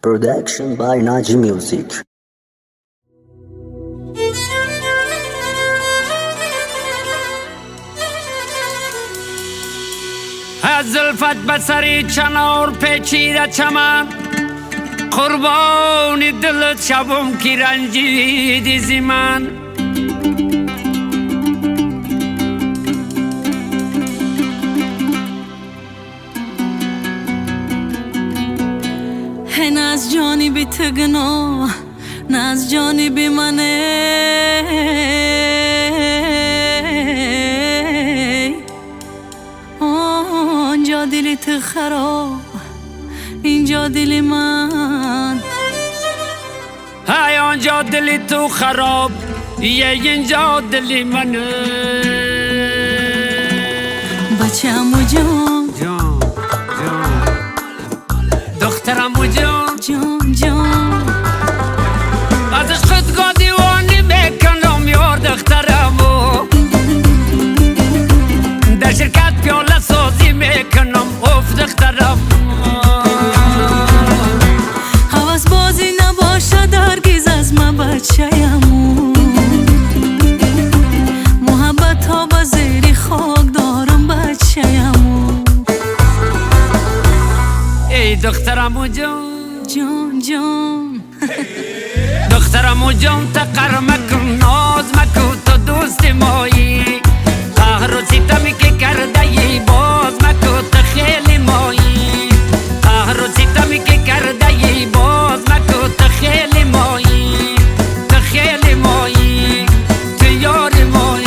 Production by Naji Music. از زلفت بسری چنار پیچیده چمن، قربانی دلت شبم کی رنجیدی زی من. نه از جانب تگنا نه از جانب منه، آنجا دلت خراب اینجا دل من. های آنجا دل تو خراب اینجا دل منه. بچه‌مو جان جان جان، دخترمو جان جان جان، از عشقت دیوانی میکنم یار دخترمو. در شرکت پیاله سازی میکنم اوف دخترمو. حواس بازی نباشد هرگز از من بچه‌مو، محبت ها با زیر خاک دارم بچه‌مو. ای دخترمو جان جان جان، دخترمو جان تقر مکن ناز مکن تو دوست مایی. قهر و ستمی که کرده ای باز مکن تو خیلی مایی. قهر و ستمی که کرده ای باز مکن تو خیلی مایی. تو خیلی مایی تو یار مایی.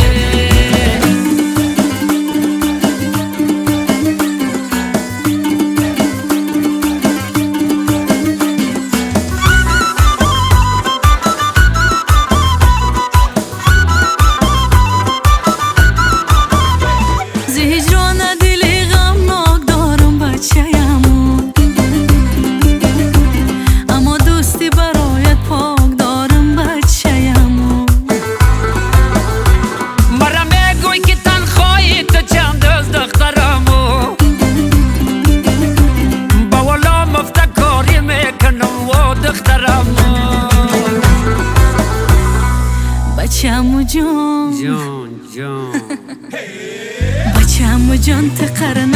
بچه‌مو جان جان جان، بچه‌مو جان تقر